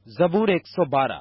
زبور 112۔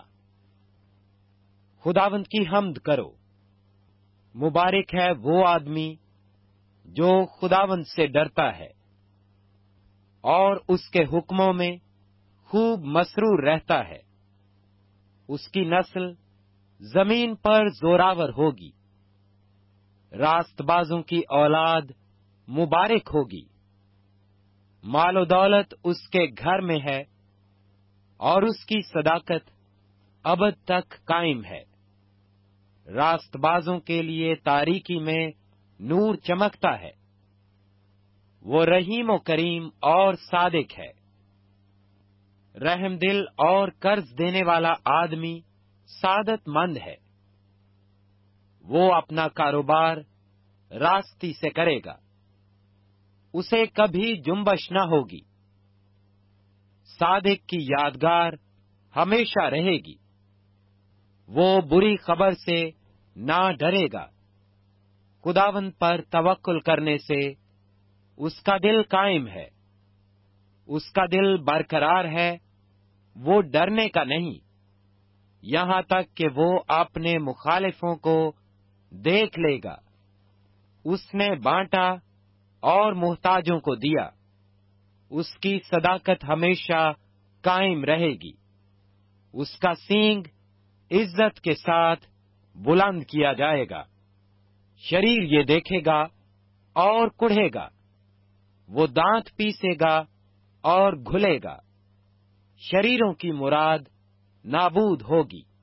خداوند کی حمد کرو، مبارک ہے وہ آدمی جو خداوند سے ڈرتا ہے اور اس کے حکموں میں خوب مسرور رہتا ہے۔ اس کی نسل زمین پر زوراور ہوگی، راست بازوں کی اولاد مبارک ہوگی۔ مال و دولت اس کے گھر میں ہے اور اس کی صداقت ابد تک قائم ہے۔ راست بازوں کے لیے تاریکی میں نور چمکتا ہے۔ وہ رحیم و کریم اور صادق ہے۔ رحم دل اور قرض دینے والا آدمی سعادت مند ہے۔ وہ اپنا کاروبار راستی سے کرے گا، اسے کبھی جنبش نہ ہوگی۔ صادق کی یادگار ہمیشہ رہے گی، وہ بری خبر سے نہ ڈرے گا۔ خداوند پر توکل کرنے سے اس کا دل قائم ہے، اس کا دل برقرار ہے، وہ ڈرنے کا نہیں، یہاں تک کہ وہ اپنے مخالفوں کو دیکھ لے گا۔ اس نے بانٹا اور محتاجوں کو دیا، اس کی صداقت ہمیشہ قائم رہے گی۔ اس کا سینگ عزت کے ساتھ بلند کیا جائے گا۔ شریر یہ دیکھے گا اور کڑھے گا، وہ دانت پیسے گا اور گھلے گا۔ شریروں کی مراد نابود ہوگی۔